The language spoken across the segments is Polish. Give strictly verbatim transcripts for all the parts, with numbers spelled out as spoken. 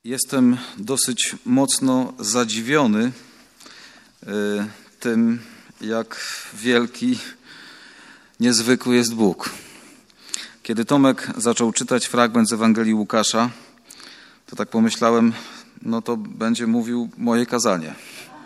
Jestem dosyć mocno zadziwiony tym, jak wielki, niezwykły jest Bóg. Kiedy Tomek zaczął czytać fragment z Ewangelii Łukasza, to tak pomyślałem, no to będzie mówił moje kazanie.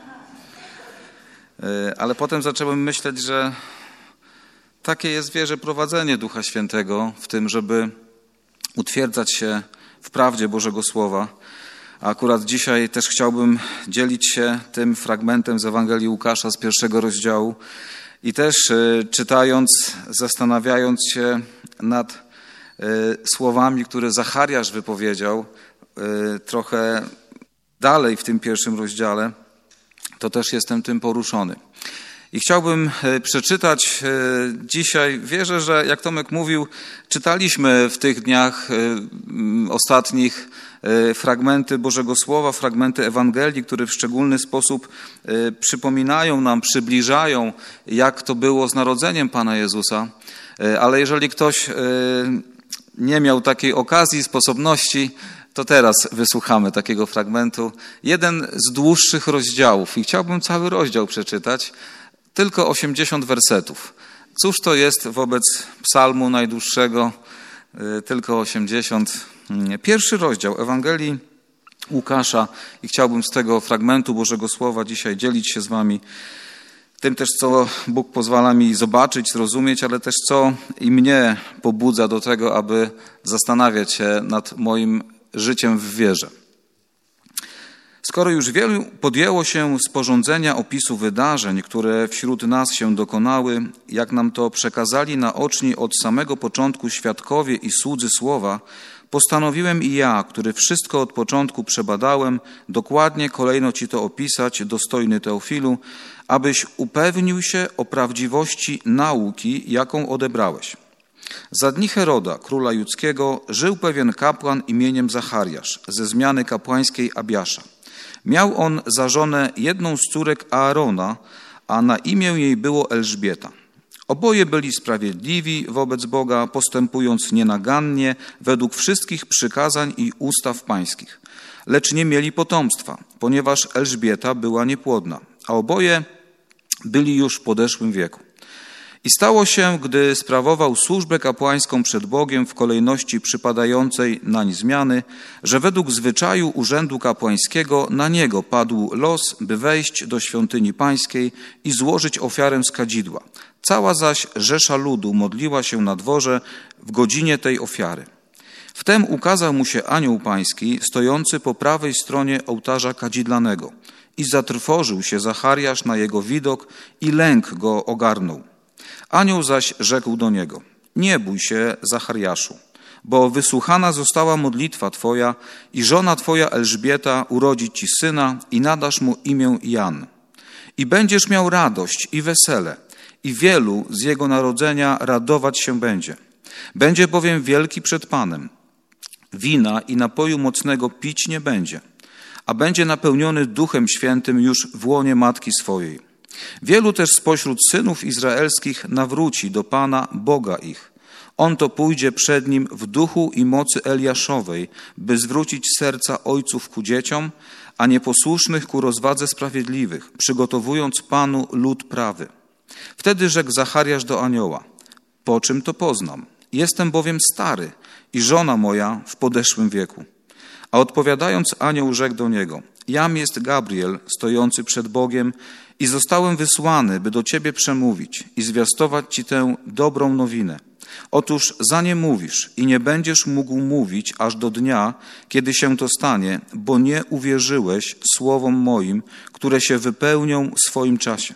Ale potem zacząłem myśleć, że takie jest, wierzę, prowadzenie Ducha Świętego w tym, żeby utwierdzać się w prawdzie Bożego Słowa. A akurat dzisiaj też chciałbym dzielić się tym fragmentem z Ewangelii Łukasza z pierwszego rozdziału i też czytając, zastanawiając się nad słowami, które Zachariasz wypowiedział trochę dalej w tym pierwszym rozdziale, to też jestem tym poruszony. I chciałbym przeczytać dzisiaj, wierzę, że jak Tomek mówił, czytaliśmy w tych dniach ostatnich fragmenty Bożego Słowa, fragmenty Ewangelii, które w szczególny sposób przypominają nam, przybliżają, jak to było z narodzeniem Pana Jezusa. Ale jeżeli ktoś nie miał takiej okazji, sposobności, to teraz wysłuchamy takiego fragmentu. Jeden z dłuższych rozdziałów i chciałbym cały rozdział przeczytać, tylko osiemdziesiąt wersetów. Cóż to jest wobec psalmu najdłuższego, tylko osiemdziesiąt. Pierwszy rozdział Ewangelii Łukasza i chciałbym z tego fragmentu Bożego Słowa dzisiaj dzielić się z wami. Tym też, co Bóg pozwala mi zobaczyć, zrozumieć, ale też co i mnie pobudza do tego, aby zastanawiać się nad moim życiem w wierze. Skoro już wielu podjęło się sporządzenia opisu wydarzeń, które wśród nas się dokonały, jak nam to przekazali naoczni od samego początku świadkowie i słudzy słowa, postanowiłem i ja, który wszystko od początku przebadałem, dokładnie kolejno ci to opisać, dostojny Teofilu, abyś upewnił się o prawdziwości nauki, jaką odebrałeś. Za dni Heroda, króla judzkiego, żył pewien kapłan imieniem Zachariasz, ze zmiany kapłańskiej Abiasza. Miał on za żonę jedną z córek Aarona, a na imię jej było Elżbieta. Oboje byli sprawiedliwi wobec Boga, postępując nienagannie według wszystkich przykazań i ustaw pańskich. Lecz nie mieli potomstwa, ponieważ Elżbieta była niepłodna, a oboje byli już w podeszłym wieku. I stało się, gdy sprawował służbę kapłańską przed Bogiem w kolejności przypadającej nań zmiany, że według zwyczaju urzędu kapłańskiego na niego padł los, by wejść do świątyni pańskiej i złożyć ofiarę z kadzidła. Cała zaś rzesza ludu modliła się na dworze w godzinie tej ofiary. Wtem ukazał mu się anioł pański, stojący po prawej stronie ołtarza kadzidlanego. I zatrwożył się Zachariasz na jego widok i lęk go ogarnął. Anioł zaś rzekł do niego: nie bój się, Zachariaszu, bo wysłuchana została modlitwa twoja i żona twoja Elżbieta urodzi ci syna i nadasz mu imię Jan. I będziesz miał radość i wesele, i wielu z jego narodzenia radować się będzie. Będzie bowiem wielki przed Panem. Wina i napoju mocnego pić nie będzie, a będzie napełniony Duchem Świętym już w łonie matki swojej. Wielu też spośród synów izraelskich nawróci do Pana, Boga ich. On to pójdzie przed Nim w duchu i mocy Eliaszowej, by zwrócić serca ojców ku dzieciom, a nieposłusznych ku rozwadze sprawiedliwych, przygotowując Panu lud prawy. Wtedy rzekł Zachariasz do anioła: po czym to poznam? Jestem bowiem stary i żona moja w podeszłym wieku. A odpowiadając anioł rzekł do niego: jam jest Gabriel, stojący przed Bogiem i zostałem wysłany, by do ciebie przemówić i zwiastować ci tę dobrą nowinę. Otóż za nie mówisz i nie będziesz mógł mówić aż do dnia, kiedy się to stanie, bo nie uwierzyłeś słowom moim, które się wypełnią w swoim czasie.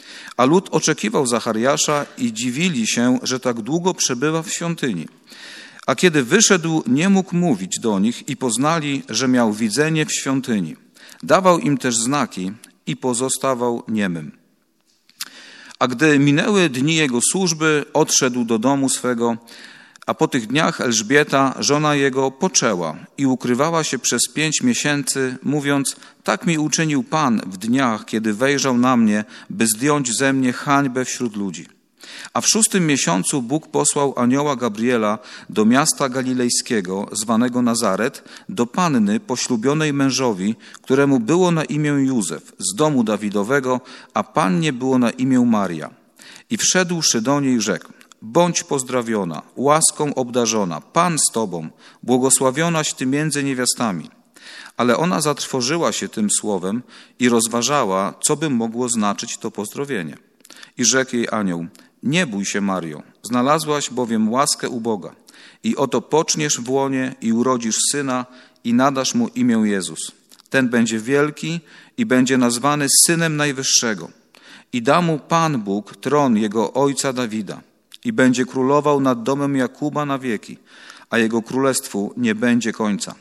A lud oczekiwał Zachariasza i dziwili się, że tak długo przebywa w świątyni. A kiedy wyszedł, nie mógł mówić do nich i poznali, że miał widzenie w świątyni. Dawał im też znaki i pozostawał niemym. A gdy minęły dni jego służby, odszedł do domu swego, a po tych dniach Elżbieta, żona jego, poczęła i ukrywała się przez pięć miesięcy, mówiąc: tak mi uczynił Pan w dniach, kiedy wejrzał na mnie, by zdjąć ze mnie hańbę wśród ludzi. A w szóstym miesiącu Bóg posłał anioła Gabriela do miasta galilejskiego, zwanego Nazaret, do panny poślubionej mężowi, któremu było na imię Józef, z domu Dawidowego, a pannie było na imię Maria. I wszedłszy do niej, rzekł: bądź pozdrowiona, łaską obdarzona, Pan z tobą, błogosławionaś ty między niewiastami. Ale ona zatrwożyła się tym słowem i rozważała, co by mogło znaczyć to pozdrowienie. I rzekł jej anioł: nie bój się, Mario, znalazłaś bowiem łaskę u Boga. I oto poczniesz w łonie i urodzisz syna i nadasz mu imię Jezus. Ten będzie wielki i będzie nazwany Synem Najwyższego. I da mu Pan Bóg tron jego ojca Dawida. I będzie królował nad domem Jakuba na wieki, a jego królestwu nie będzie końca.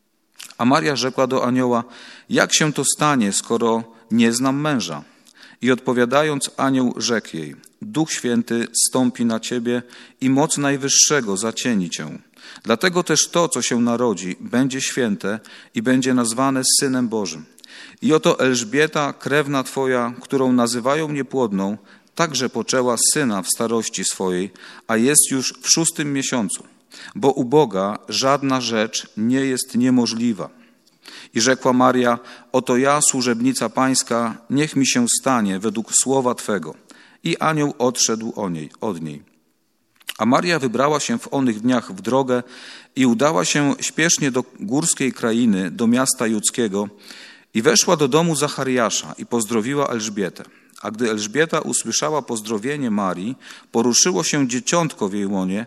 A Maria rzekła do anioła: jak się to stanie, skoro nie znam męża? I odpowiadając, anioł rzekł jej: Duch Święty zstąpi na ciebie i moc Najwyższego zacieni cię. Dlatego też to, co się narodzi, będzie święte i będzie nazwane Synem Bożym. I oto Elżbieta, krewna twoja, którą nazywają niepłodną, także poczęła syna w starości swojej, a jest już w szóstym miesiącu, bo u Boga żadna rzecz nie jest niemożliwa. I rzekła Maria: oto ja, służebnica Pańska, niech mi się stanie według słowa Twego. I anioł odszedł o niej, od niej. A Maria wybrała się w onych dniach w drogę i udała się śpiesznie do górskiej krainy, do miasta judzkiego, i weszła do domu Zachariasza i pozdrowiła Elżbietę. A gdy Elżbieta usłyszała pozdrowienie Marii, poruszyło się dzieciątko w jej łonie,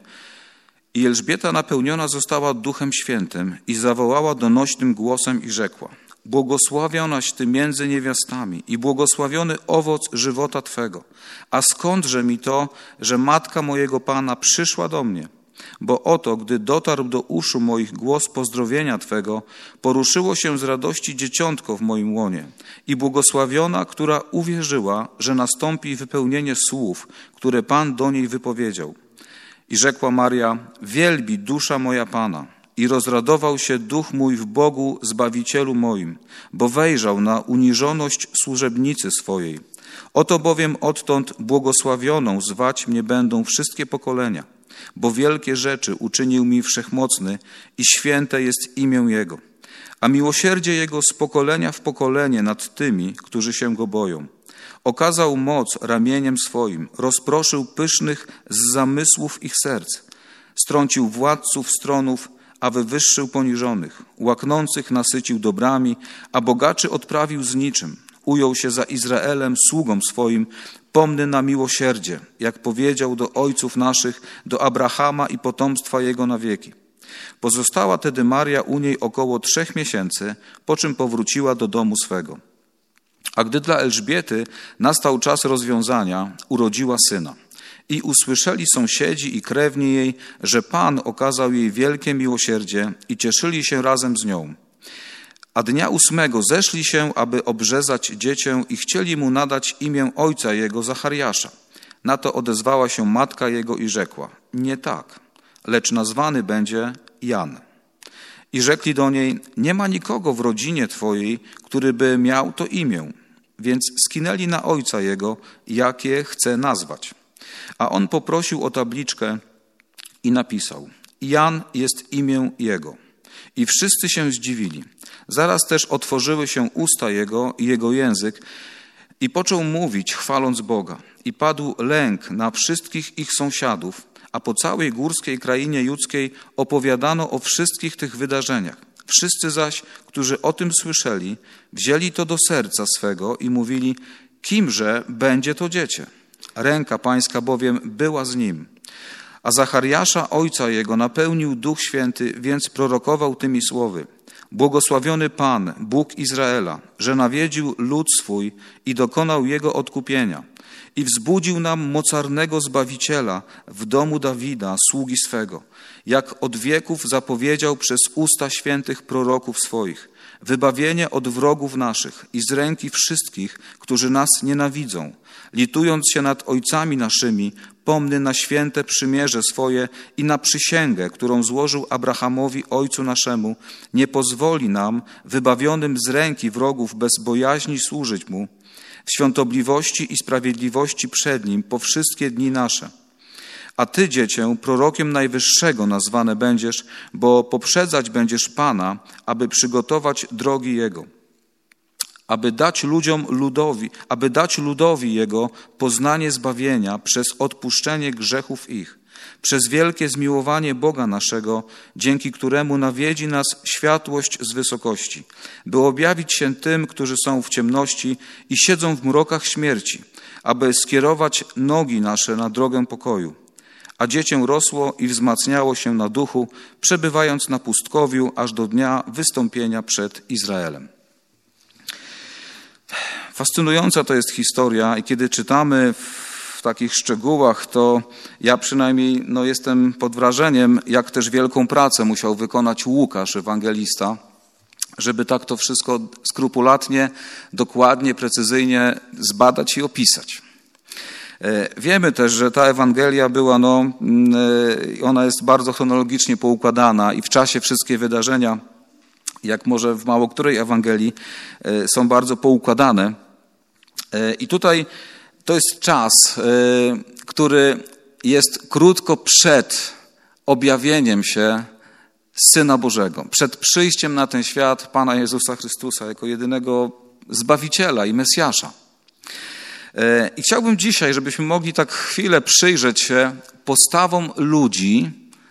i Elżbieta napełniona została Duchem Świętym i zawołała donośnym głosem i rzekła: błogosławionaś Ty między niewiastami i błogosławiony owoc żywota Twego. A skądże mi to, że matka mojego Pana przyszła do mnie? Bo oto, gdy dotarł do uszu moich głos pozdrowienia Twego, poruszyło się z radości dzieciątko w moim łonie. I błogosławiona, która uwierzyła, że nastąpi wypełnienie słów, które Pan do niej wypowiedział. I rzekła Maria: wielbi dusza moja Pana. I rozradował się duch mój w Bogu, Zbawicielu moim, bo wejrzał na uniżoność służebnicy swojej. Oto bowiem odtąd błogosławioną zwać mnie będą wszystkie pokolenia, bo wielkie rzeczy uczynił mi Wszechmocny i święte jest imię Jego. A miłosierdzie Jego z pokolenia w pokolenie nad tymi, którzy się Go boją. Okazał moc ramieniem swoim, rozproszył pysznych z zamysłów ich serc, strącił władców stronów, a wywyższył poniżonych, łaknących nasycił dobrami, a bogaczy odprawił z niczym. Ujął się za Izraelem, sługą swoim, pomny na miłosierdzie, jak powiedział do ojców naszych, do Abrahama i potomstwa jego na wieki. Pozostała tedy Maria u niej około trzech miesięcy, po czym powróciła do domu swego. A gdy dla Elżbiety nastał czas rozwiązania, urodziła syna. I usłyszeli sąsiedzi i krewni jej, że Pan okazał jej wielkie miłosierdzie i cieszyli się razem z nią. A dnia ósmego zeszli się, aby obrzezać dziecię i chcieli mu nadać imię ojca jego Zachariasza. Na to odezwała się matka jego i rzekła: nie tak, lecz nazwany będzie Jan. I rzekli do niej: nie ma nikogo w rodzinie twojej, który by miał to imię. Więc skinęli na ojca jego, jakie chce nazwać. A on poprosił o tabliczkę i napisał: Jan jest imię jego. I wszyscy się zdziwili. Zaraz też otworzyły się usta jego i jego język i począł mówić, chwaląc Boga. I padł lęk na wszystkich ich sąsiadów, a po całej górskiej krainie judzkiej opowiadano o wszystkich tych wydarzeniach. Wszyscy zaś, którzy o tym słyszeli, wzięli to do serca swego i mówili: kimże będzie to dziecię? Ręka Pańska bowiem była z nim. A Zachariasza, ojca jego, napełnił Duch Święty, więc prorokował tymi słowy: błogosławiony Pan, Bóg Izraela, że nawiedził lud swój i dokonał jego odkupienia i wzbudził nam mocarnego Zbawiciela w domu Dawida, sługi swego, jak od wieków zapowiedział przez usta świętych proroków swoich, wybawienie od wrogów naszych i z ręki wszystkich, którzy nas nienawidzą, litując się nad ojcami naszymi, pomny na święte przymierze swoje i na przysięgę, którą złożył Abrahamowi, ojcu naszemu, nie pozwoli nam, wybawionym z ręki wrogów bez bojaźni, służyć mu, świątobliwości i sprawiedliwości przed Nim po wszystkie dni nasze. A Ty, Dziecię, prorokiem Najwyższego nazwane będziesz, bo poprzedzać będziesz Pana, aby przygotować drogi Jego, aby dać ludziom ludowi, aby dać ludowi Jego poznanie zbawienia przez odpuszczenie grzechów ich, przez wielkie zmiłowanie Boga naszego, dzięki któremu nawiedzi nas światłość z wysokości, by objawić się tym, którzy są w ciemności i siedzą w mrokach śmierci, aby skierować nogi nasze na drogę pokoju. A dziecię rosło i wzmacniało się na duchu, przebywając na pustkowiu aż do dnia wystąpienia przed Izraelem. Fascynująca to jest historia i kiedy czytamy w takich szczegółach, to ja przynajmniej no, jestem pod wrażeniem, jak też wielką pracę musiał wykonać Łukasz, ewangelista, żeby tak to wszystko skrupulatnie, dokładnie, precyzyjnie zbadać i opisać. Wiemy też, że ta Ewangelia była, no, ona jest bardzo chronologicznie poukładana i w czasie wszystkie wydarzenia, jak może w mało której Ewangelii, są bardzo poukładane. I tutaj to jest czas, który jest krótko przed objawieniem się Syna Bożego, przed przyjściem na ten świat Pana Jezusa Chrystusa jako jedynego Zbawiciela i Mesjasza. I chciałbym dzisiaj, żebyśmy mogli tak chwilę przyjrzeć się postawom ludzi,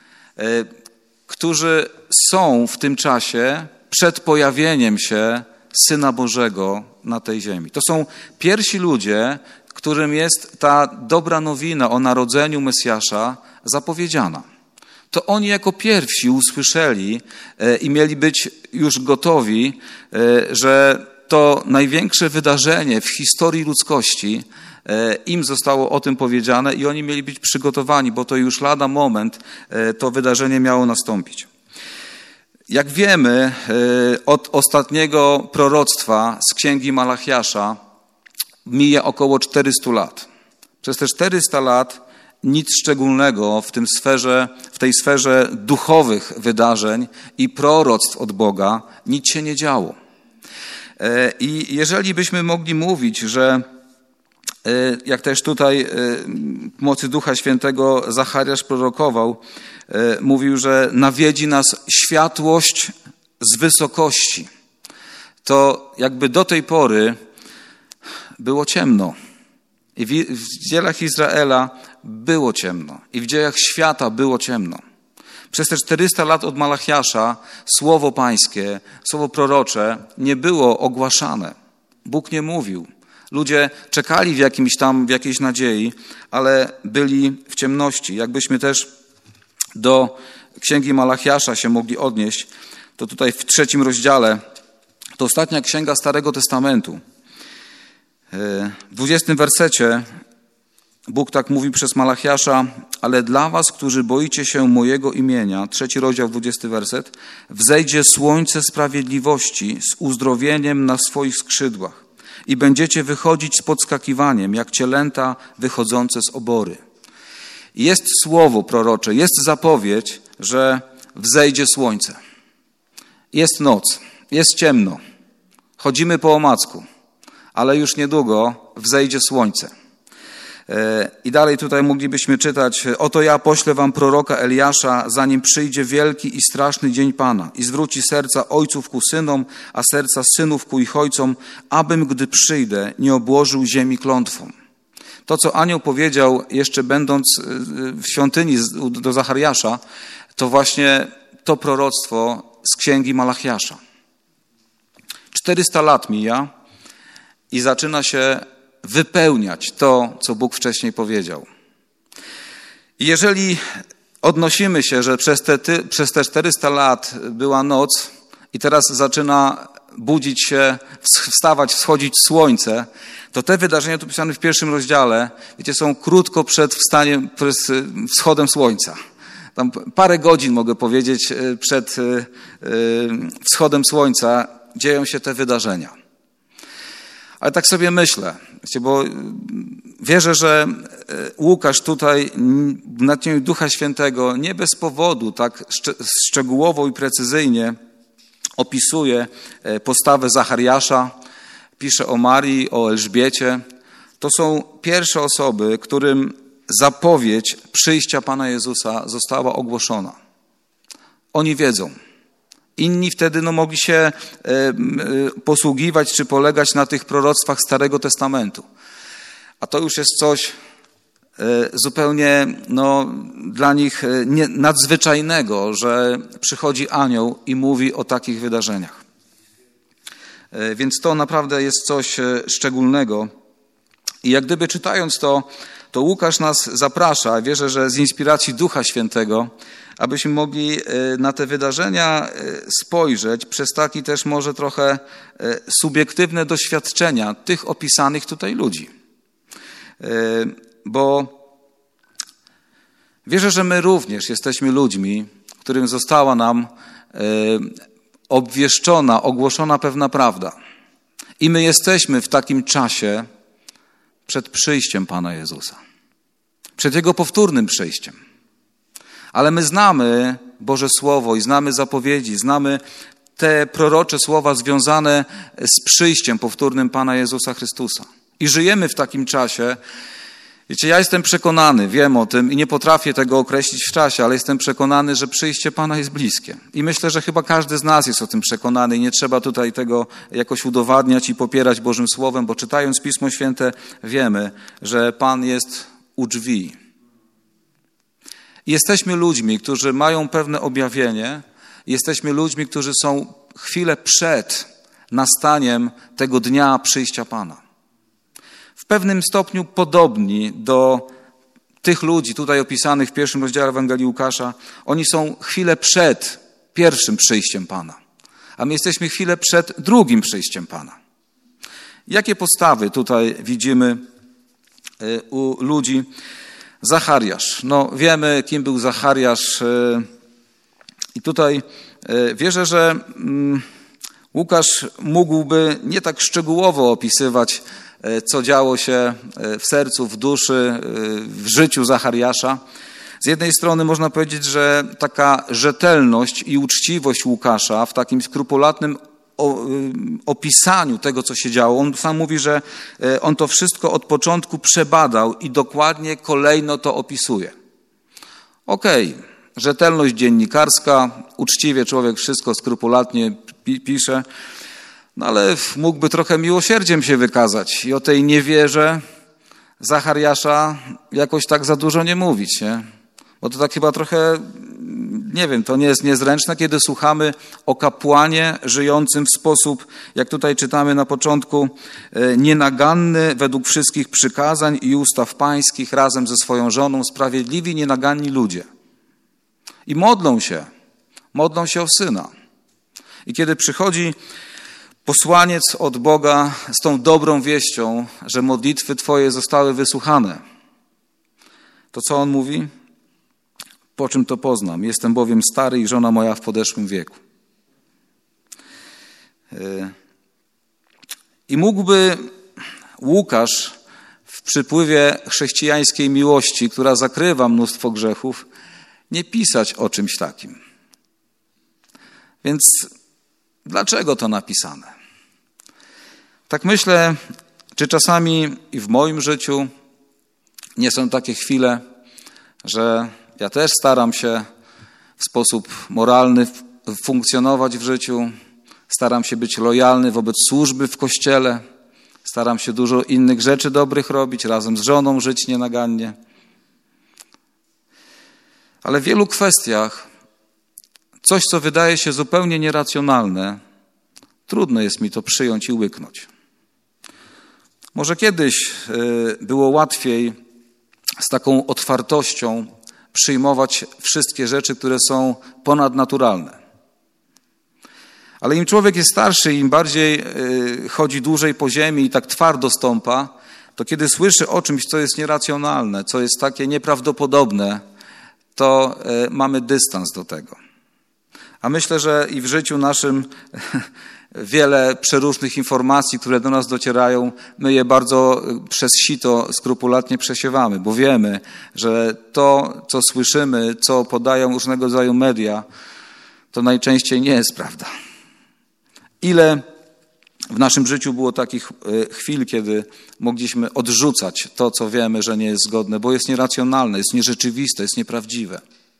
którzy są w tym czasie przed pojawieniem się Syna Bożego na tej ziemi. To są pierwsi ludzie, którym jest ta dobra nowina o narodzeniu Mesjasza zapowiedziana. To oni jako pierwsi usłyszeli i mieli być już gotowi, że to największe wydarzenie w historii ludzkości, im zostało o tym powiedziane i oni mieli być przygotowani, bo to już lada moment to wydarzenie miało nastąpić. Jak wiemy, od ostatniego proroctwa z księgi Malachiasza mija około czterysta lat. Przez te czterysta lat nic szczególnego w tym sferze, w tej sferze duchowych wydarzeń i proroctw od Boga nic się nie działo. I jeżeli byśmy mogli mówić, że jak też tutaj w mocy Ducha Świętego Zachariasz prorokował, mówił, że nawiedzi nas światłość z wysokości, to jakby do tej pory było ciemno. I w dziejach Izraela było ciemno. I w dziejach świata było ciemno. Przez te czterysta lat od Malachiasza słowo pańskie, słowo prorocze nie było ogłaszane. Bóg nie mówił. Ludzie czekali w jakimś tam, w jakiejś nadziei, ale byli w ciemności. Jakbyśmy też do księgi Malachiasza się mogli odnieść, to tutaj w trzecim rozdziale, to ostatnia księga Starego Testamentu. W dwudziestym wersecie Bóg tak mówi przez Malachiasza: ale dla was, którzy boicie się mojego imienia, trzeci rozdział, dwudziesty werset, wzejdzie słońce sprawiedliwości z uzdrowieniem na swoich skrzydłach i będziecie wychodzić z podskakiwaniem, jak cielęta wychodzące z obory. Jest słowo prorocze, jest zapowiedź, że wzejdzie słońce. Jest noc, jest ciemno, chodzimy po omacku, ale już niedługo wzejdzie słońce. I dalej tutaj moglibyśmy czytać: oto ja poślę wam proroka Eliasza, zanim przyjdzie wielki i straszny dzień Pana i zwróci serca ojców ku synom, a serca synów ku ich ojcom, abym, gdy przyjdę, nie obłożył ziemi klątwą. To, co anioł powiedział, jeszcze będąc w świątyni do Zachariasza, to właśnie to proroctwo z księgi Malachiasza. czterysta lat mija i zaczyna się wypełniać to, co Bóg wcześniej powiedział. I jeżeli odnosimy się, że przez te, ty, przez te czterysta lat była noc i teraz zaczyna budzić się, wstawać, wschodzić słońce, to te wydarzenia tu pisane w pierwszym rozdziale, wiecie, są krótko przed wstaniem, przed wschodem słońca. Tam parę godzin, mogę powiedzieć, przed wschodem słońca dzieją się te wydarzenia. Ale tak sobie myślę, wiecie, bo wierzę, że Łukasz tutaj w natchnieniu Ducha Świętego nie bez powodu tak szczegółowo i precyzyjnie opisuje postawę Zachariasza, pisze o Marii, o Elżbiecie. To są pierwsze osoby, którym zapowiedź przyjścia Pana Jezusa została ogłoszona. Oni wiedzą. Inni wtedy no, mogli się e, e, posługiwać czy polegać na tych proroctwach Starego Testamentu. A to już jest coś e, zupełnie no, dla nich e, nie, nadzwyczajnego, że przychodzi anioł i mówi o takich wydarzeniach. E, więc to naprawdę jest coś e, szczególnego. I jak gdyby czytając to, to Łukasz nas zaprasza, wierzę, że z inspiracji Ducha Świętego, abyśmy mogli na te wydarzenia spojrzeć przez taki też może trochę subiektywne doświadczenia tych opisanych tutaj ludzi. Bo wierzę, że my również jesteśmy ludźmi, którym została nam obwieszczona, ogłoszona pewna prawda. I my jesteśmy w takim czasie przed przyjściem Pana Jezusa. Przed Jego powtórnym przyjściem. Ale my znamy Boże Słowo i znamy zapowiedzi, znamy te prorocze słowa związane z przyjściem powtórnym Pana Jezusa Chrystusa. I żyjemy w takim czasie. Wiecie, ja jestem przekonany, wiem o tym i nie potrafię tego określić w czasie, ale jestem przekonany, że przyjście Pana jest bliskie. I myślę, że chyba każdy z nas jest o tym przekonany i nie trzeba tutaj tego jakoś udowadniać i popierać Bożym Słowem, bo czytając Pismo Święte wiemy, że Pan jest u drzwi. Jesteśmy ludźmi, którzy mają pewne objawienie. Jesteśmy ludźmi, którzy są chwilę przed nastaniem tego dnia przyjścia Pana. W pewnym stopniu podobni do tych ludzi tutaj opisanych w pierwszym rozdziale Ewangelii Łukasza. Oni są chwilę przed pierwszym przyjściem Pana, a my jesteśmy chwilę przed drugim przyjściem Pana. Jakie postawy tutaj widzimy u ludzi? Zachariasz. No wiemy, kim był Zachariasz i tutaj wierzę, że Łukasz mógłby nie tak szczegółowo opisywać, co działo się w sercu, w duszy, w życiu Zachariasza. Z jednej strony można powiedzieć, że taka rzetelność i uczciwość Łukasza w takim skrupulatnym opisaniu tego, co się działo. On sam mówi, że on to wszystko od początku przebadał i dokładnie kolejno to opisuje. Okej, okay. Rzetelność dziennikarska, uczciwie człowiek wszystko skrupulatnie pi- pisze, no ale mógłby trochę miłosierdziem się wykazać i o tej niewierze Zachariasza jakoś tak za dużo nie mówić, nie? Bo to tak chyba trochę, nie wiem, to nie jest niezręczne, kiedy słuchamy o kapłanie żyjącym w sposób, jak tutaj czytamy na początku, nienaganny według wszystkich przykazań i ustaw pańskich razem ze swoją żoną, sprawiedliwi, nienaganni ludzie. I modlą się, modlą się o syna. I kiedy przychodzi posłaniec od Boga z tą dobrą wieścią, że modlitwy Twoje zostały wysłuchane, to co on mówi? Po czym to poznam? Jestem bowiem stary i żona moja w podeszłym wieku. I mógłby Łukasz w przypływie chrześcijańskiej miłości, która zakrywa mnóstwo grzechów, nie pisać o czymś takim. Więc dlaczego to napisane? Tak myślę, czy czasami i w moim życiu nie są takie chwile, że ja też staram się w sposób moralny funkcjonować w życiu, staram się być lojalny wobec służby w Kościele, staram się dużo innych rzeczy dobrych robić, razem z żoną żyć nienagannie. Ale w wielu kwestiach coś, co wydaje się zupełnie nieracjonalne, trudno jest mi to przyjąć i łyknąć. Może kiedyś było łatwiej z taką otwartością przyjmować wszystkie rzeczy, które są ponadnaturalne. Ale im człowiek jest starszy, im bardziej chodzi dłużej po ziemi i tak twardo stąpa, to kiedy słyszy o czymś, co jest nieracjonalne, co jest takie nieprawdopodobne, to mamy dystans do tego. A myślę, że i w życiu naszym wiele przeróżnych informacji, które do nas docierają, my je bardzo przez sito skrupulatnie przesiewamy, bo wiemy, że to, co słyszymy, co podają różnego rodzaju media, to najczęściej nie jest prawda. Ile W naszym życiu było takich chwil, kiedy mogliśmy odrzucać to, co wiemy, że nie jest zgodne, bo jest nieracjonalne, jest nierzeczywiste, jest nieprawdziwe.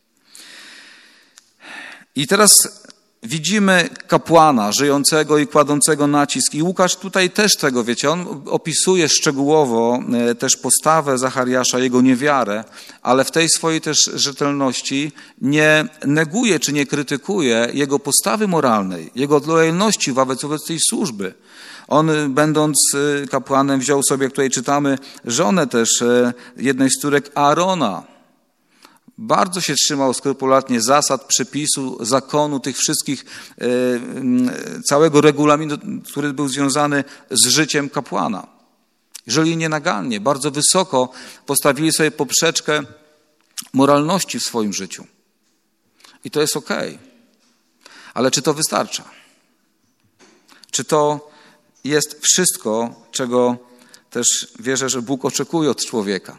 I teraz widzimy kapłana żyjącego i kładącego nacisk. I Łukasz tutaj też tego, wiecie, on opisuje szczegółowo też postawę Zachariasza, jego niewiarę, ale w tej swojej też rzetelności nie neguje czy nie krytykuje jego postawy moralnej, jego lojalności wobec, wobec tej służby. On, będąc kapłanem, wziął sobie, jak tutaj czytamy, żonę też jednej z córek Aarona. Bardzo się trzymał skrupulatnie zasad, przepisu, zakonu, tych wszystkich, całego regulaminu, który był związany z życiem kapłana. Żyli nienagannie, bardzo wysoko postawili sobie poprzeczkę moralności w swoim życiu. I to jest okej. Ale czy to wystarcza? Czy to jest wszystko, czego też wierzę, że Bóg oczekuje od człowieka?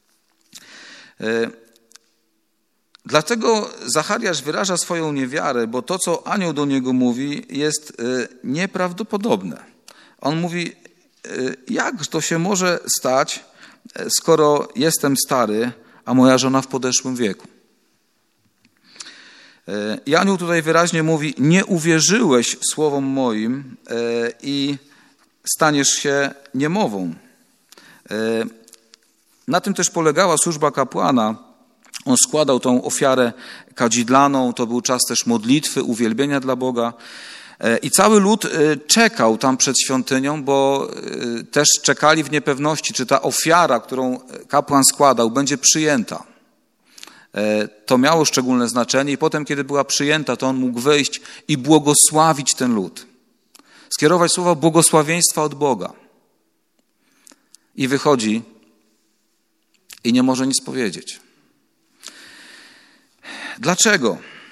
Dlatego Zachariasz wyraża swoją niewiarę, bo to, co anioł do niego mówi, jest nieprawdopodobne. On mówi, jak to się może stać, skoro jestem stary, a moja żona w podeszłym wieku. I anioł tutaj wyraźnie mówi, nie uwierzyłeś słowom moim i staniesz się niemową. Na tym też polegała służba kapłana. On składał tą ofiarę kadzidlaną, to był czas też modlitwy, uwielbienia dla Boga. I cały lud czekał tam przed świątynią, bo też czekali w niepewności, czy ta ofiara, którą kapłan składał, będzie przyjęta. To miało szczególne znaczenie i potem, kiedy była przyjęta, to on mógł wyjść i błogosławić ten lud. Skierować słowa błogosławieństwa od Boga. I wychodzi i nie może nic powiedzieć. Dlaczego?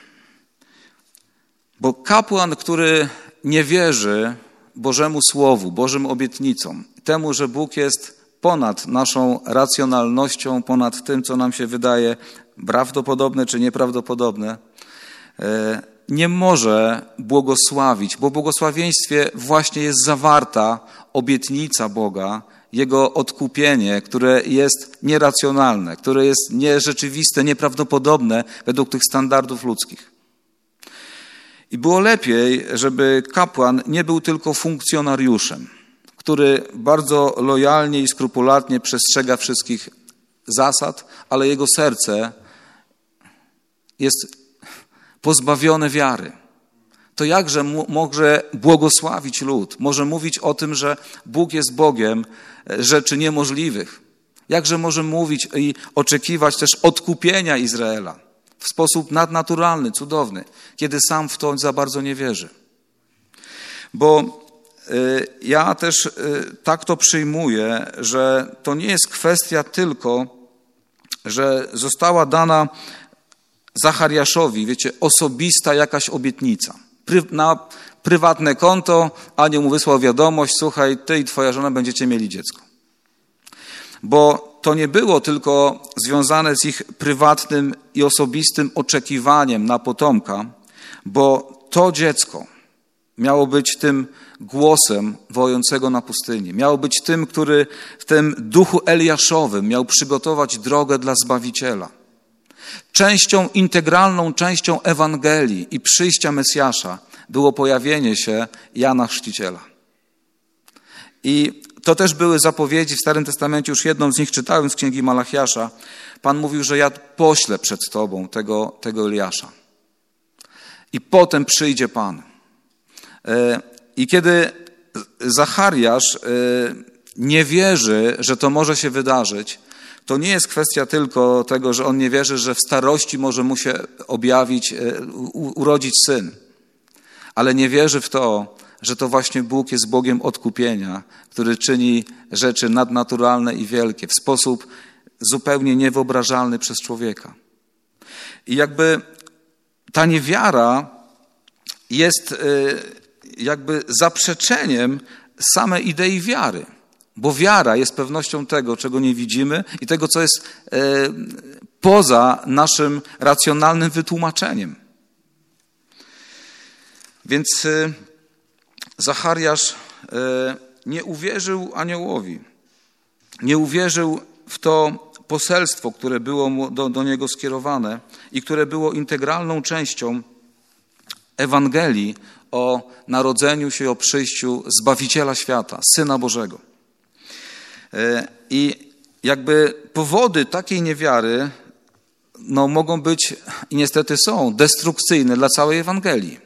Bo kapłan, który nie wierzy Bożemu Słowu, Bożym obietnicom, temu, że Bóg jest ponad naszą racjonalnością, ponad tym, co nam się wydaje prawdopodobne czy nieprawdopodobne, nie może błogosławić, bo w błogosławieństwie właśnie jest zawarta obietnica Boga, Jego odkupienie, które jest nieracjonalne, które jest nierzeczywiste, nieprawdopodobne według tych standardów ludzkich. I było lepiej, żeby kapłan nie był tylko funkcjonariuszem, który bardzo lojalnie i skrupulatnie przestrzega wszystkich zasad, ale jego serce jest pozbawione wiary. To jakże może błogosławić lud? Może mówić o tym, że Bóg jest Bogiem rzeczy niemożliwych. Jakże może mówić i oczekiwać też odkupienia Izraela w sposób nadnaturalny, cudowny, kiedy sam w to za bardzo nie wierzy. Bo y, ja też y, tak to przyjmuję, że to nie jest kwestia tylko, że została dana Zachariaszowi, wiecie, osobista jakaś obietnica. Pry, na prywatne konto anioł mu wysłał wiadomość, słuchaj, ty i twoja żona będziecie mieli dziecko. Bo to nie było tylko związane z ich prywatnym i osobistym oczekiwaniem na potomka, bo to dziecko miało być tym głosem wojącego na pustyni. Miało być tym, który w tym duchu Eliaszowym miał przygotować drogę dla Zbawiciela. Częścią, integralną częścią Ewangelii i przyjścia Mesjasza było pojawienie się Jana Chrzciciela. I to też były zapowiedzi w Starym Testamencie, już jedną z nich czytałem z Księgi Malachiasza. Pan mówił, że ja poślę przed tobą tego, tego Eliasza. I potem przyjdzie Pan. I kiedy Zachariasz nie wierzy, że to może się wydarzyć, to nie jest kwestia tylko tego, że on nie wierzy, że w starości może mu się objawić, urodzić syn. Ale nie wierzy w to, że to właśnie Bóg jest Bogiem odkupienia, który czyni rzeczy nadnaturalne i wielkie w sposób zupełnie niewyobrażalny przez człowieka. I jakby ta niewiara jest jakby zaprzeczeniem samej idei wiary. Bo wiara jest pewnością tego, czego nie widzimy i tego, co jest poza naszym racjonalnym wytłumaczeniem. Więc Zachariasz nie uwierzył aniołowi, nie uwierzył w to poselstwo, które było mu do, do niego skierowane i które było integralną częścią Ewangelii o narodzeniu się, o przyjściu Zbawiciela świata, Syna Bożego. I jakby powody takiej niewiary no, mogą być i niestety są destrukcyjne dla całej Ewangelii.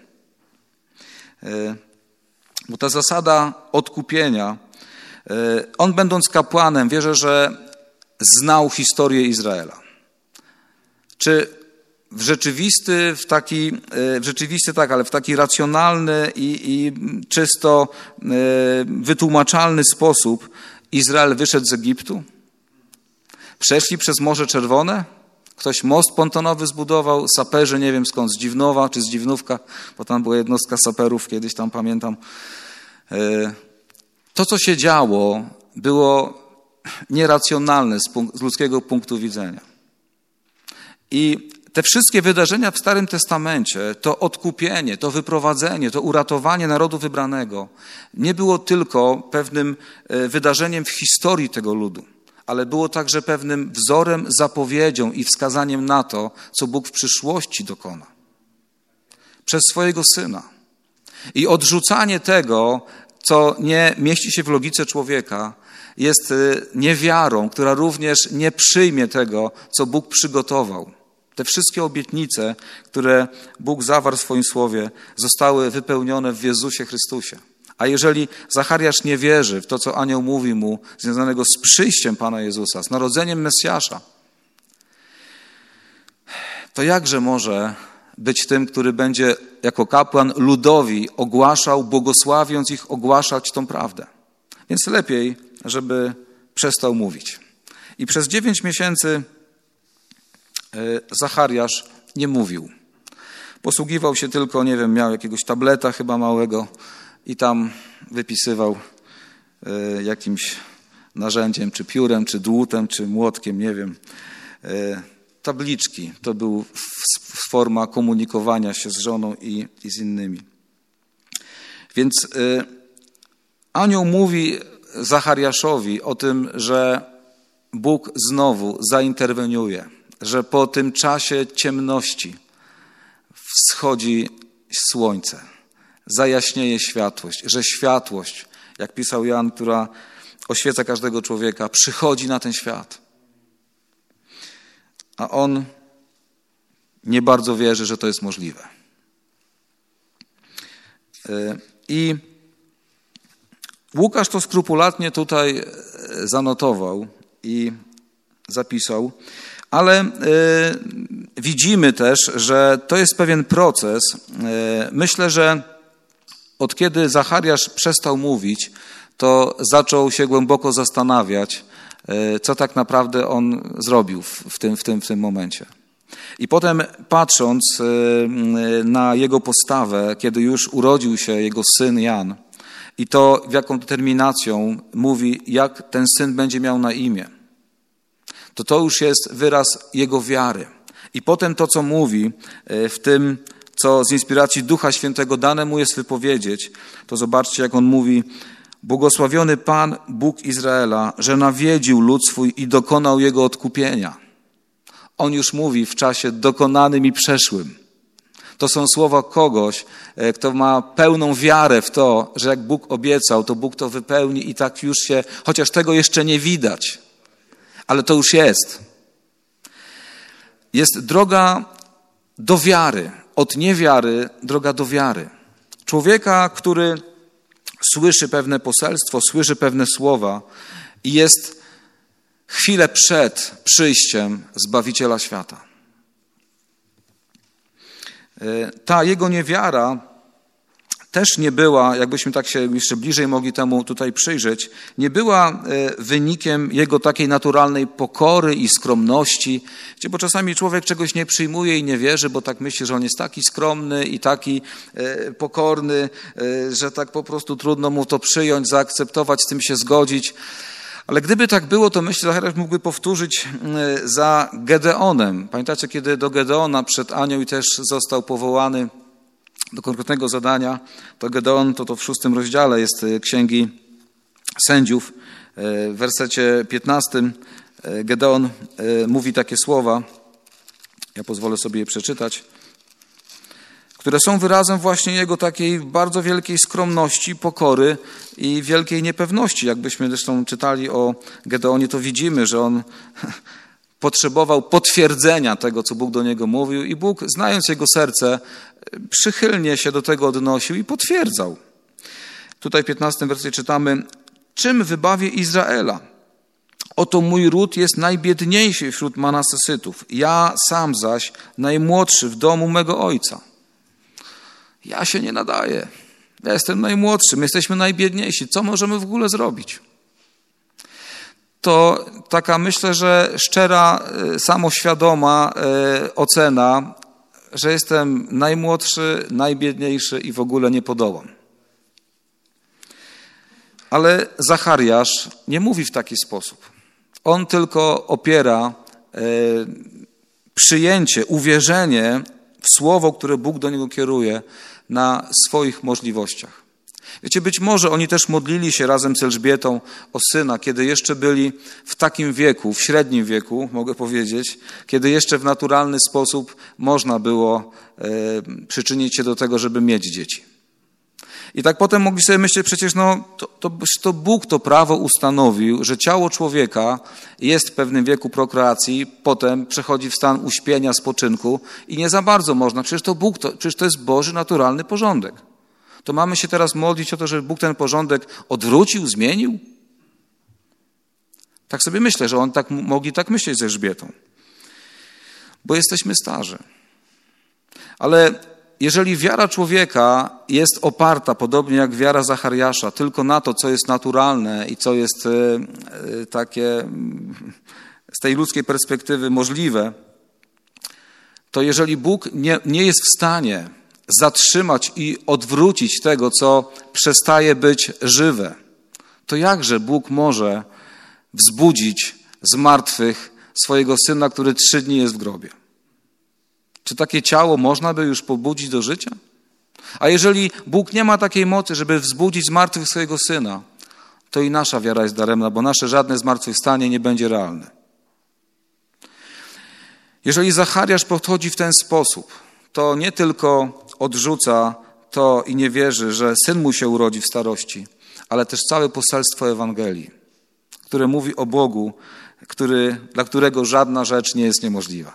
Bo ta zasada odkupienia, on będąc kapłanem, wierzę, że znał historię Izraela. Czy w rzeczywisty, w taki, w rzeczywisty tak, ale w taki racjonalny i, i czysto wytłumaczalny sposób Izrael wyszedł z Egiptu? Przeszli przez Morze Czerwone? Ktoś most pontonowy zbudował, saperzy, nie wiem skąd, z Dziwnowa czy z Dziwnówka, bo tam była jednostka saperów, kiedyś tam pamiętam. To, co się działo, było nieracjonalne z, punkt, z ludzkiego punktu widzenia. I te wszystkie wydarzenia w Starym Testamencie, to odkupienie, to wyprowadzenie, to uratowanie narodu wybranego nie było tylko pewnym wydarzeniem w historii tego ludu, ale było także pewnym wzorem, zapowiedzią i wskazaniem na to, co Bóg w przyszłości dokona. Przez swojego Syna. I odrzucanie tego, co nie mieści się w logice człowieka, jest niewiarą, która również nie przyjmie tego, co Bóg przygotował. Te wszystkie obietnice, które Bóg zawarł w swoim słowie, zostały wypełnione w Jezusie Chrystusie. A jeżeli Zachariasz nie wierzy w to, co anioł mówi mu, związanego z przyjściem Pana Jezusa, z narodzeniem Mesjasza, to jakże może być tym, który będzie jako kapłan ludowi ogłaszał, błogosławiąc ich, ogłaszać tą prawdę. Więc lepiej, żeby przestał mówić. I przez dziewięć miesięcy Zachariasz nie mówił. Posługiwał się tylko, nie wiem, miał jakiegoś tableta chyba małego i tam wypisywał jakimś narzędziem, czy piórem, czy dłutem, czy młotkiem, nie wiem. Tabliczki to był forma komunikowania się z żoną i, i z innymi. Więc anioł mówi Zachariaszowi o tym, że Bóg znowu zainterweniuje, że po tym czasie ciemności wschodzi słońce, zajaśnieje światłość, że światłość, jak pisał Jan, która oświeca każdego człowieka, przychodzi na ten świat. A on nie bardzo wierzy, że to jest możliwe. I Łukasz to skrupulatnie tutaj zanotował i zapisał, ale y, widzimy też, że to jest pewien proces. Y, myślę, że od kiedy Zachariasz przestał mówić, to zaczął się głęboko zastanawiać, y, co tak naprawdę on zrobił w, w, tym, w, tym, w tym momencie. I potem patrząc y, y, na jego postawę, kiedy już urodził się jego syn Jan, i to, w jaką determinacją mówi, jak ten syn będzie miał na imię, to to już jest wyraz jego wiary. I potem to, co mówi w tym, co z inspiracji Ducha Świętego dane mu jest wypowiedzieć, to zobaczcie, jak on mówi: błogosławiony Pan, Bóg Izraela, że nawiedził lud swój i dokonał jego odkupienia. On już mówi w czasie dokonanym i przeszłym. To są słowa kogoś, kto ma pełną wiarę w to, że jak Bóg obiecał, to Bóg to wypełni i tak już się, chociaż tego jeszcze nie widać, ale to już jest. Jest droga do wiary, od niewiary droga do wiary. Człowieka, który słyszy pewne poselstwo, słyszy pewne słowa i jest chwilę przed przyjściem Zbawiciela świata. Ta jego niewiara też nie była, jakbyśmy tak się jeszcze bliżej mogli temu tutaj przyjrzeć, nie była wynikiem jego takiej naturalnej pokory i skromności, gdzie bo czasami człowiek czegoś nie przyjmuje i nie wierzy, bo tak myśli, że on jest taki skromny i taki pokorny, że tak po prostu trudno mu to przyjąć, zaakceptować, z tym się zgodzić. Ale gdyby tak było, to myślę, że Zachariasz mógłby powtórzyć za Gedeonem. Pamiętacie, kiedy do Gedeona przed anioł i też został powołany do konkretnego zadania, to Gedeon, to to w szóstym rozdziale jest Księgi Sędziów, w wersecie piętnastym Gedeon mówi takie słowa, ja pozwolę sobie je przeczytać, które są wyrazem właśnie jego takiej bardzo wielkiej skromności, pokory i wielkiej niepewności. Jakbyśmy zresztą czytali o Gedeonie, to widzimy, że on potrzebował potwierdzenia tego, co Bóg do niego mówił i Bóg, znając jego serce, przychylnie się do tego odnosił i potwierdzał. Tutaj w piętnastym wersecie czytamy: czym wybawię Izraela? Oto mój ród jest najbiedniejszy wśród Manasesytów, ja sam zaś najmłodszy w domu mego ojca. Ja się nie nadaję. Ja jestem najmłodszy, my jesteśmy najbiedniejsi. Co możemy w ogóle zrobić? To taka, myślę, że szczera, samoświadoma ocena, że jestem najmłodszy, najbiedniejszy i w ogóle nie podołam. Ale Zachariasz nie mówi w taki sposób. On tylko opiera przyjęcie, uwierzenie w słowo, które Bóg do niego kieruje, na swoich możliwościach. Wiecie, być może oni też modlili się razem z Elżbietą o syna, kiedy jeszcze byli w takim wieku, w średnim wieku, mogę powiedzieć, kiedy jeszcze w naturalny sposób można było e, przyczynić się do tego, żeby mieć dzieci. I tak potem mogli sobie myśleć, przecież no, to, to, to Bóg to prawo ustanowił, że ciało człowieka jest w pewnym wieku prokreacji, potem przechodzi w stan uśpienia, spoczynku i nie za bardzo można. Przecież to Bóg, to, przecież to jest Boży naturalny porządek. To mamy się teraz modlić o to, żeby Bóg ten porządek odwrócił, zmienił? Tak sobie myślę, że on tak, mogli tak myśleć ze Elżbietą. Bo jesteśmy starzy. Ale jeżeli wiara człowieka jest oparta, podobnie jak wiara Zachariasza, tylko na to, co jest naturalne i co jest takie z tej ludzkiej perspektywy możliwe, to jeżeli Bóg nie, nie jest w stanie zatrzymać i odwrócić tego, co przestaje być żywe, to jakże Bóg może wzbudzić z martwych swojego Syna, który trzy dni jest w grobie? Czy takie ciało można by już pobudzić do życia? A jeżeli Bóg nie ma takiej mocy, żeby wzbudzić z martwych swojego Syna, to i nasza wiara jest daremna, bo nasze żadne zmartwychwstanie nie będzie realne. Jeżeli Zachariasz podchodzi w ten sposób, to nie tylko odrzuca to i nie wierzy, że syn mu się urodzi w starości, ale też całe poselstwo Ewangelii, które mówi o Bogu, który, dla którego żadna rzecz nie jest niemożliwa.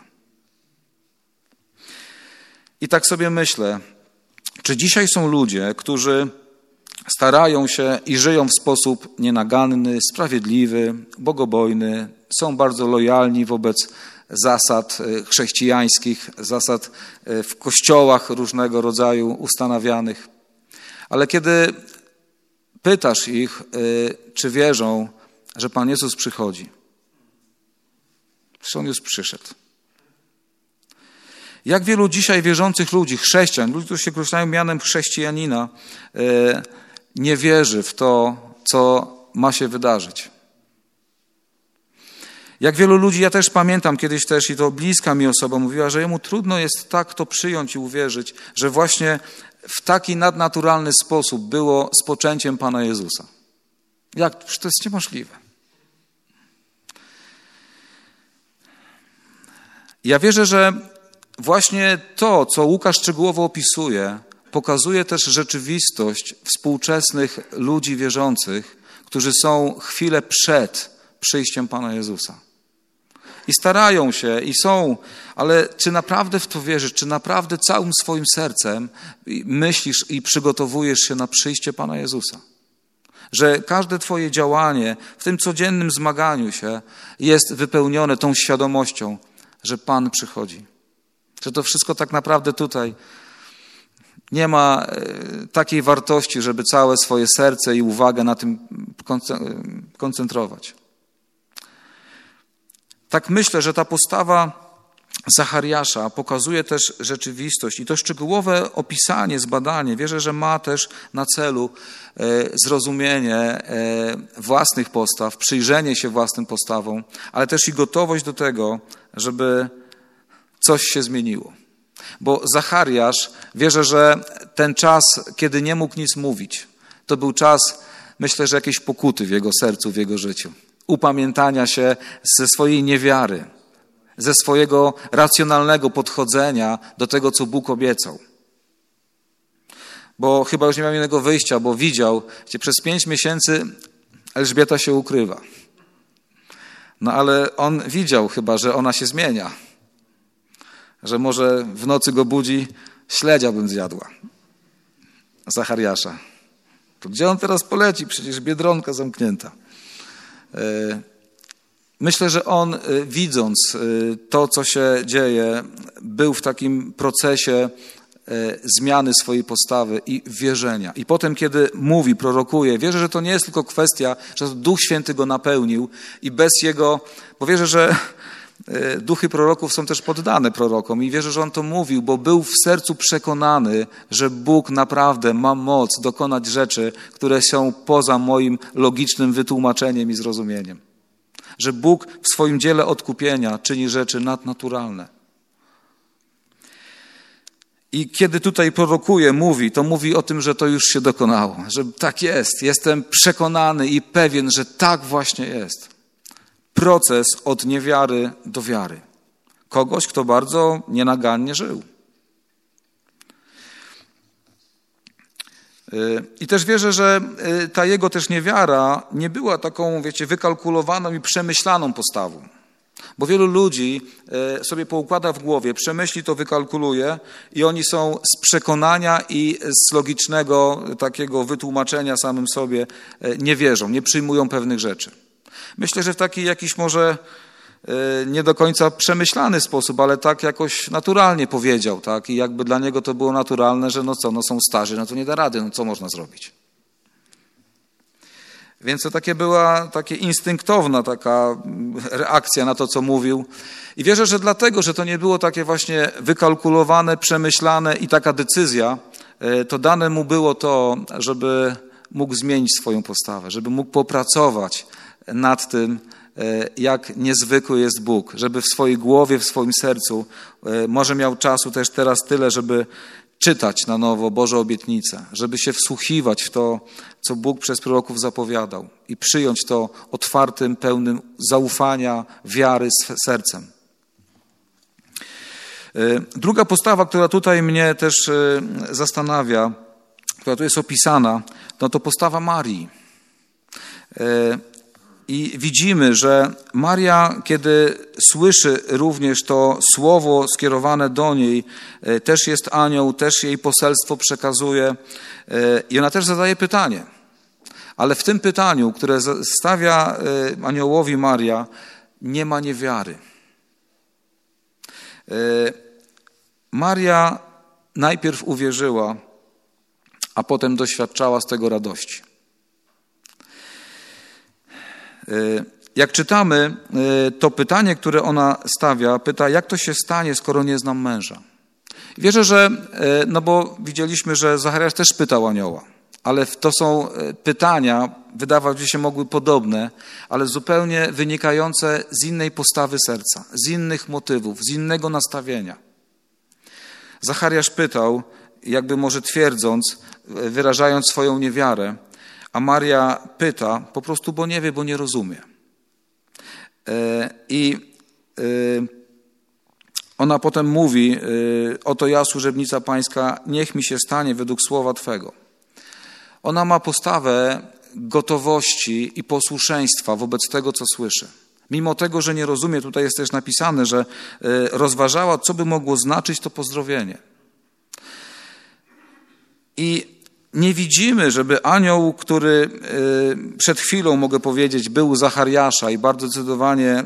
I tak sobie myślę, czy dzisiaj są ludzie, którzy starają się i żyją w sposób nienaganny, sprawiedliwy, bogobojny, są bardzo lojalni wobec zasad chrześcijańskich, zasad w kościołach różnego rodzaju ustanawianych. Ale kiedy pytasz ich, czy wierzą, że Pan Jezus przychodzi, przecież On już przyszedł. Jak wielu dzisiaj wierzących ludzi, chrześcijan, ludzi, którzy się określają mianem chrześcijanina, nie wierzy w to, co ma się wydarzyć. Jak wielu ludzi, ja też pamiętam kiedyś też i to bliska mi osoba mówiła, że jemu trudno jest tak to przyjąć i uwierzyć, że właśnie w taki nadnaturalny sposób było z poczęciem Pana Jezusa. Jak? Przecież to jest niemożliwe. Ja wierzę, że właśnie to, co Łukasz szczegółowo opisuje, pokazuje też rzeczywistość współczesnych ludzi wierzących, którzy są chwilę przed przyjściem Pana Jezusa. I starają się, i są, ale czy naprawdę w to wierzysz, czy naprawdę całym swoim sercem myślisz i przygotowujesz się na przyjście Pana Jezusa? Że każde twoje działanie w tym codziennym zmaganiu się jest wypełnione tą świadomością, że Pan przychodzi. Że to wszystko tak naprawdę tutaj nie ma takiej wartości, żeby całe swoje serce i uwagę na tym koncentrować. Tak myślę, że ta postawa Zachariasza pokazuje też rzeczywistość i to szczegółowe opisanie, zbadanie, wierzę, że ma też na celu zrozumienie własnych postaw, przyjrzenie się własnym postawom, ale też i gotowość do tego, żeby coś się zmieniło. Bo Zachariasz, wierzę, że ten czas, kiedy nie mógł nic mówić, to był czas, myślę, że jakiejś pokuty w jego sercu, w jego życiu. Upamiętania się ze swojej niewiary, ze swojego racjonalnego podchodzenia do tego, co Bóg obiecał. Bo chyba już nie miał innego wyjścia, bo widział, że przez pięć miesięcy Elżbieta się ukrywa. No ale on widział chyba, że ona się zmienia. Że może w nocy go budzi, śledzia bym zjadła. Zachariasza. To gdzie on teraz poleci? Przecież Biedronka zamknięta. Myślę, że on, widząc to, co się dzieje, był w takim procesie zmiany swojej postawy i wierzenia. I potem, kiedy mówi, prorokuje, wierzę, że to nie jest tylko kwestia, że Duch Święty go napełnił i bez jego, bo wierzę, że duchy proroków są też poddane prorokom i wierzę, że on to mówił, bo był w sercu przekonany, że Bóg naprawdę ma moc dokonać rzeczy, które są poza moim logicznym wytłumaczeniem i zrozumieniem. Że Bóg w swoim dziele odkupienia czyni rzeczy nadnaturalne. I kiedy tutaj prorokuje, mówi, to mówi o tym, że to już się dokonało, że tak jest. Jestem przekonany i pewien, że tak właśnie jest. Proces od niewiary do wiary. Kogoś, kto bardzo nienagannie żył. I też wierzę, że ta jego też niewiara nie była taką, wiecie, wykalkulowaną i przemyślaną postawą. Bo wielu ludzi sobie poukłada w głowie, przemyśli to, wykalkuluje i oni są z przekonania i z logicznego takiego wytłumaczenia samym sobie nie wierzą, nie przyjmują pewnych rzeczy. Myślę, że w taki jakiś może nie do końca przemyślany sposób, ale tak jakoś naturalnie powiedział, tak? I jakby dla niego to było naturalne, że no co, no są starzy, no to nie da rady, no co można zrobić? Więc to takie była takie instynktowna taka reakcja na to, co mówił. I wierzę, że dlatego, że to nie było takie właśnie wykalkulowane, przemyślane i taka decyzja, to dane mu było to, żeby mógł zmienić swoją postawę, żeby mógł popracować nad tym, jak niezwykły jest Bóg, żeby w swojej głowie, w swoim sercu, może miał czasu też teraz tyle, żeby czytać na nowo Boże obietnice, żeby się wsłuchiwać w to, co Bóg przez proroków zapowiadał i przyjąć to otwartym, pełnym zaufania, wiary sercem. Druga postawa, która tutaj mnie też zastanawia, która tu jest opisana, no to postawa Marii. I widzimy, że Maria, kiedy słyszy również to słowo skierowane do niej, też jest anioł, też jej poselstwo przekazuje i ona też zadaje pytanie. Ale w tym pytaniu, które stawia aniołowi Maria, nie ma niewiary. Maria najpierw uwierzyła, a potem doświadczała z tego radości. Jak czytamy, to pytanie, które ona stawia, pyta, jak to się stanie, skoro nie znam męża. Wierzę, że, no bo widzieliśmy, że Zachariasz też pytał anioła, ale to są pytania, wydawać by się mogły podobne, ale zupełnie wynikające z innej postawy serca, z innych motywów, z innego nastawienia. Zachariasz pytał, jakby może twierdząc, wyrażając swoją niewiarę, a Maria pyta po prostu, bo nie wie, bo nie rozumie. I ona potem mówi, oto ja, służebnica pańska, niech mi się stanie według słowa Twego. Ona ma postawę gotowości i posłuszeństwa wobec tego, co słyszy. Mimo tego, że nie rozumie, tutaj jest też napisane, że rozważała, co by mogło znaczyć to pozdrowienie. I nie widzimy, żeby anioł, który przed chwilą, mogę powiedzieć, był u Zachariasza i bardzo zdecydowanie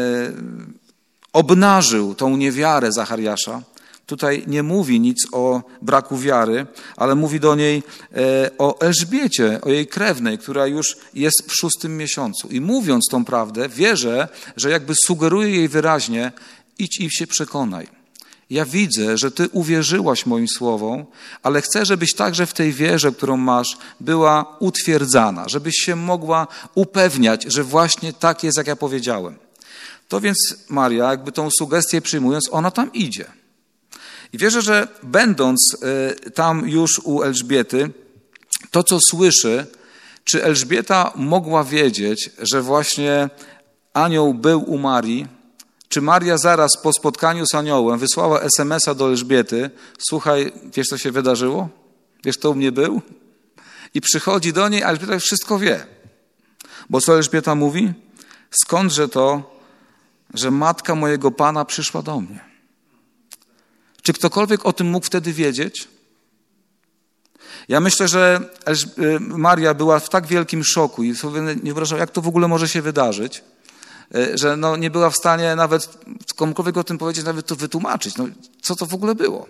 obnażył tą niewiarę Zachariasza. Tutaj nie mówi nic o braku wiary, ale mówi do niej o Elżbiecie, o jej krewnej, która już jest w szóstym miesiącu. I mówiąc tą prawdę, wierzę, że jakby sugeruje jej wyraźnie, idź i się przekonaj. Ja widzę, że Ty uwierzyłaś moim słowom, ale chcę, żebyś także w tej wierze, którą masz, była utwierdzana, żebyś się mogła upewniać, że właśnie tak jest, jak ja powiedziałem. To więc Maria, jakby tą sugestię przyjmując, ona tam idzie. I wierzę, że będąc tam już u Elżbiety, to co słyszy, czy Elżbieta mogła wiedzieć, że właśnie anioł był u Marii, czy Maria zaraz po spotkaniu z aniołem wysłała es em es a do Elżbiety, słuchaj, wiesz co się wydarzyło? Wiesz kto u mnie był? I przychodzi do niej, a Elżbieta wszystko wie. Bo co Elżbieta mówi? Skądże to, że matka mojego Pana przyszła do mnie? Czy ktokolwiek o tym mógł wtedy wiedzieć? Ja myślę, że Maria była w tak wielkim szoku i sobie nie wyobrażała, jak to w ogóle może się wydarzyć, że no nie była w stanie nawet komukolwiek o tym powiedzieć, nawet to wytłumaczyć. No, co to w ogóle było?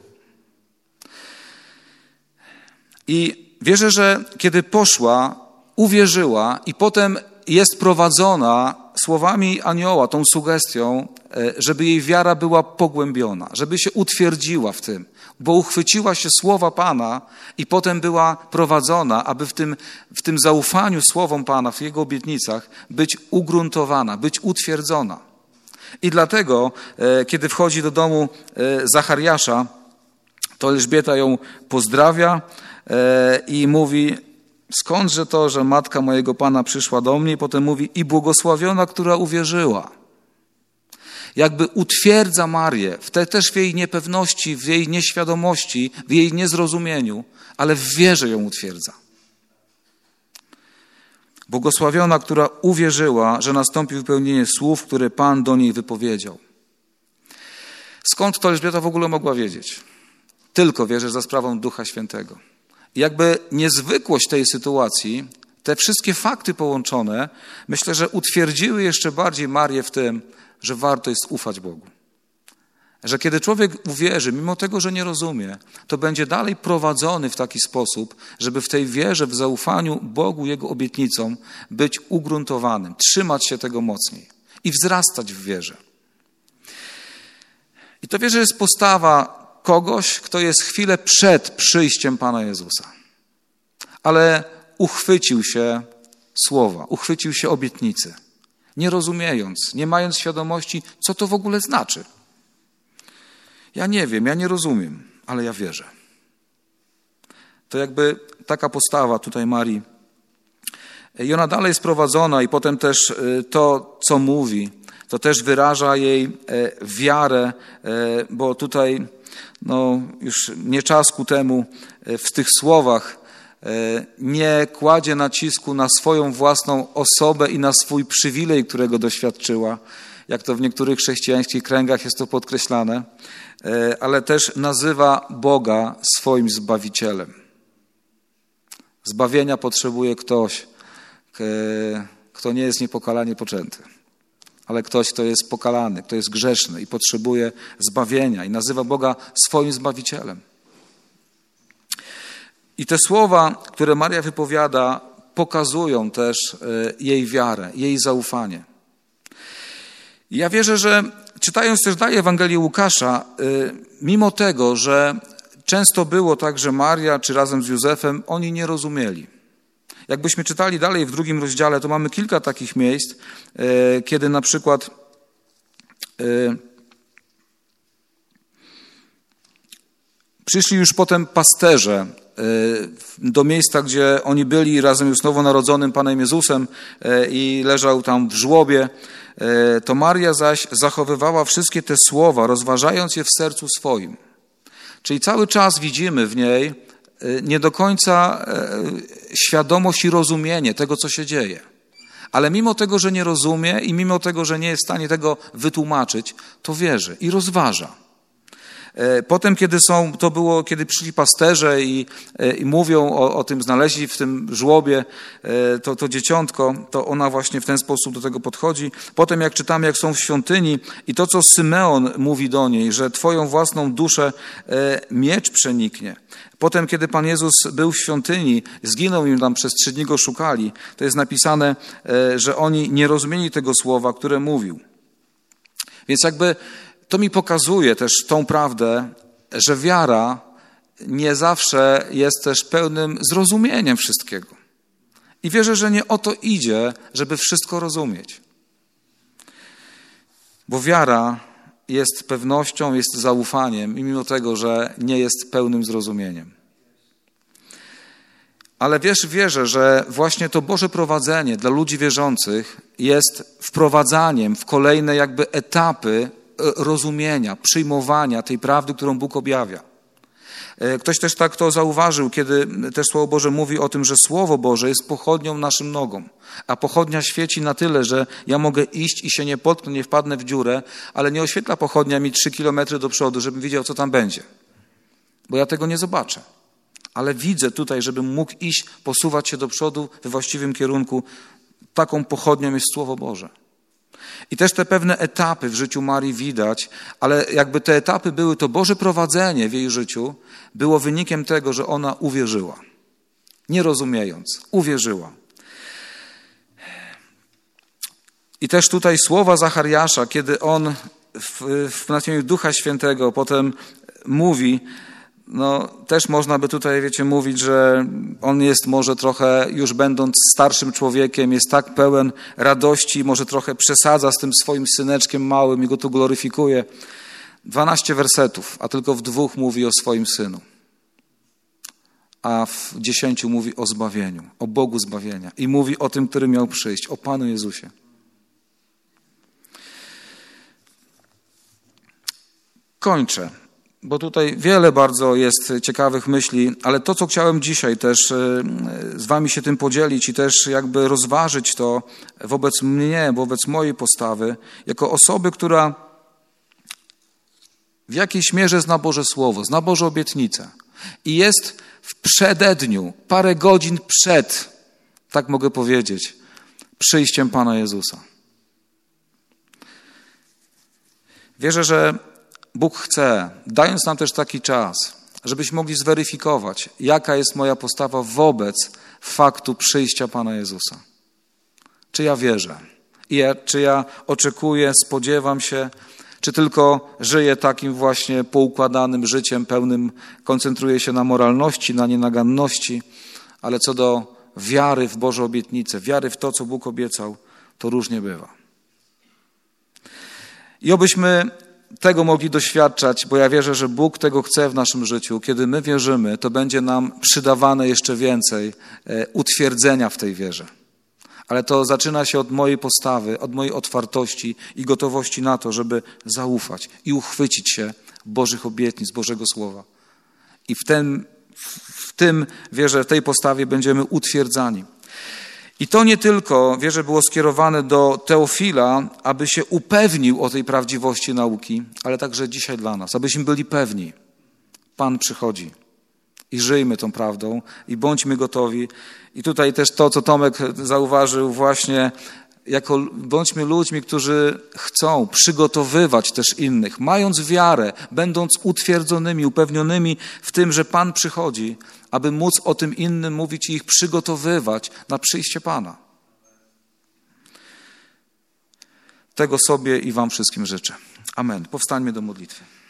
I wierzę, że kiedy poszła, uwierzyła i potem jest prowadzona słowami anioła, tą sugestią, żeby jej wiara była pogłębiona, żeby się utwierdziła w tym, bo uchwyciła się słowa Pana i potem była prowadzona, aby w tym, w tym zaufaniu słowom Pana, w Jego obietnicach być ugruntowana, być utwierdzona. I dlatego, kiedy wchodzi do domu Zachariasza, to Elżbieta ją pozdrawia i mówi, skądże to, że matka mojego Pana przyszła do mnie? I potem mówi, i błogosławiona, która uwierzyła. Jakby utwierdza Marię, w te, też w jej niepewności, w jej nieświadomości, w jej niezrozumieniu, ale w wierze ją utwierdza. Błogosławiona, która uwierzyła, że nastąpi wypełnienie słów, które Pan do niej wypowiedział. Skąd to Elżbieta w ogóle mogła wiedzieć? Tylko wierzę za sprawą Ducha Świętego. I jakby niezwykłość tej sytuacji, te wszystkie fakty połączone, myślę, że utwierdziły jeszcze bardziej Marię w tym, że warto jest ufać Bogu. Że kiedy człowiek uwierzy, mimo tego, że nie rozumie, to będzie dalej prowadzony w taki sposób, żeby w tej wierze, w zaufaniu Bogu, Jego obietnicom być ugruntowanym, trzymać się tego mocniej i wzrastać w wierze. I to wierzę jest postawa kogoś, kto jest chwilę przed przyjściem Pana Jezusa. Ale uchwycił się słowa, uchwycił się obietnicy, nie rozumiejąc, nie mając świadomości, co to w ogóle znaczy. Ja nie wiem, ja nie rozumiem, ale ja wierzę. To jakby taka postawa tutaj Marii. I ona dalej jest prowadzona i potem też to, co mówi, to też wyraża jej wiarę, bo tutaj no, już nie czas ku temu w tych słowach nie kładzie nacisku na swoją własną osobę i na swój przywilej, którego doświadczyła, jak to w niektórych chrześcijańskich kręgach jest to podkreślane, ale też nazywa Boga swoim Zbawicielem. Zbawienia potrzebuje ktoś, kto nie jest niepokalanie poczęty, ale ktoś, kto jest pokalany, kto jest grzeszny i potrzebuje zbawienia i nazywa Boga swoim Zbawicielem. I te słowa, które Maria wypowiada, pokazują też jej wiarę, jej zaufanie. I ja wierzę, że czytając też dalej Ewangelię Łukasza, mimo tego, że często było tak, że Maria czy razem z Józefem, oni nie rozumieli. Jakbyśmy czytali dalej w drugim rozdziale, to mamy kilka takich miejsc, kiedy na przykład przyszli już potem pasterze do miejsca, gdzie oni byli razem z nowonarodzonym Panem Jezusem i leżał tam w żłobie, to Maria zaś zachowywała wszystkie te słowa, rozważając je w sercu swoim. Czyli cały czas widzimy w niej nie do końca świadomość i rozumienie tego, co się dzieje. Ale mimo tego, że nie rozumie i mimo tego, że nie jest w stanie tego wytłumaczyć, to wierzy i rozważa. Potem, kiedy są, to było, kiedy przyszli pasterze i, i mówią o, o tym, znaleźli w tym żłobie to, to dzieciątko, to ona właśnie w ten sposób do tego podchodzi. Potem, jak czytamy, jak są w świątyni i to, co Symeon mówi do niej, że twoją własną duszę miecz przeniknie. Potem, kiedy Pan Jezus był w świątyni, zginął im tam, przez trzy dni go szukali, to jest napisane, że oni nie rozumieli tego słowa, które mówił. Więc jakby to mi pokazuje też tą prawdę, że wiara nie zawsze jest też pełnym zrozumieniem wszystkiego. I wierzę, że nie o to idzie, żeby wszystko rozumieć. Bo wiara jest pewnością, jest zaufaniem i mimo tego, że nie jest pełnym zrozumieniem. Ale wiesz, wierzę, że właśnie to Boże prowadzenie dla ludzi wierzących jest wprowadzaniem w kolejne jakby etapy rozumienia, przyjmowania tej prawdy, którą Bóg objawia. Ktoś też tak to zauważył, kiedy też Słowo Boże mówi o tym, że Słowo Boże jest pochodnią naszym nogom, a pochodnia świeci na tyle, że ja mogę iść i się nie potknę, nie wpadnę w dziurę, ale nie oświetla pochodnia mi trzy kilometry do przodu, żebym widział, co tam będzie, bo ja tego nie zobaczę. Ale widzę tutaj, żebym mógł iść, posuwać się do przodu we właściwym kierunku. Taką pochodnią jest Słowo Boże. I też te pewne etapy w życiu Marii widać, ale jakby te etapy były, to Boże prowadzenie w jej życiu było wynikiem tego, że ona uwierzyła. Nie rozumiejąc, uwierzyła. I też tutaj słowa Zachariasza, kiedy on w, w natchnieniu Ducha Świętego potem mówi, no też można by tutaj, wiecie, mówić, że on jest może trochę, już będąc starszym człowiekiem, jest tak pełen radości, może trochę przesadza z tym swoim syneczkiem małym i go tu gloryfikuje. Dwanaście wersetów, a tylko w dwóch mówi o swoim synu. A w dziesięciu mówi o zbawieniu, o Bogu zbawienia. I mówi o tym, który miał przyjść, o Panu Jezusie. Kończę. Bo tutaj wiele bardzo jest ciekawych myśli, ale to, co chciałem dzisiaj też z wami się tym podzielić i też jakby rozważyć to wobec mnie, wobec mojej postawy, jako osoby, która w jakiejś mierze zna Boże Słowo, zna Boże obietnice i jest w przededniu, parę godzin przed, tak mogę powiedzieć, przyjściem Pana Jezusa. Wierzę, że Bóg chce, dając nam też taki czas, żebyśmy mogli zweryfikować, jaka jest moja postawa wobec faktu przyjścia Pana Jezusa. Czy ja wierzę? I ja, czy ja oczekuję, spodziewam się, czy tylko żyję takim właśnie poukładanym życiem, pełnym, koncentruję się na moralności, na nienaganności, ale co do wiary w Boże obietnice, wiary w to, co Bóg obiecał, to różnie bywa. I obyśmy tego mogli doświadczać, bo ja wierzę, że Bóg tego chce w naszym życiu. Kiedy my wierzymy, to będzie nam przydawane jeszcze więcej utwierdzenia w tej wierze. Ale to zaczyna się od mojej postawy, od mojej otwartości i gotowości na to, żeby zaufać i uchwycić się Bożych obietnic, Bożego Słowa. I w tym, w tym wierzę, w tej postawie będziemy utwierdzani. I to nie tylko, wierzę, było skierowane do Teofila, aby się upewnił o tej prawdziwości nauki, ale także dzisiaj dla nas, abyśmy byli pewni. Pan przychodzi i żyjmy tą prawdą i bądźmy gotowi. I tutaj też to, co Tomek zauważył właśnie, jako bądźmy ludźmi, którzy chcą przygotowywać też innych, mając wiarę, będąc utwierdzonymi, upewnionymi w tym, że Pan przychodzi, aby móc o tym innym mówić i ich przygotowywać na przyjście Pana. Tego sobie i wam wszystkim życzę. Amen. Powstańmy do modlitwy.